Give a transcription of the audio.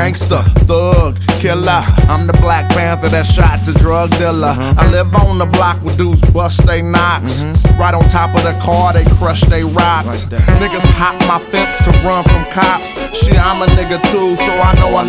gangster, thug, killer. I'm the Black Panther that shot the drug dealer. I live on the block where dudes bust they knocks. Right on top of the car, they crush they rocks. Niggas hop my fence to run from cops. Shit, I'm a nigga too, so I know I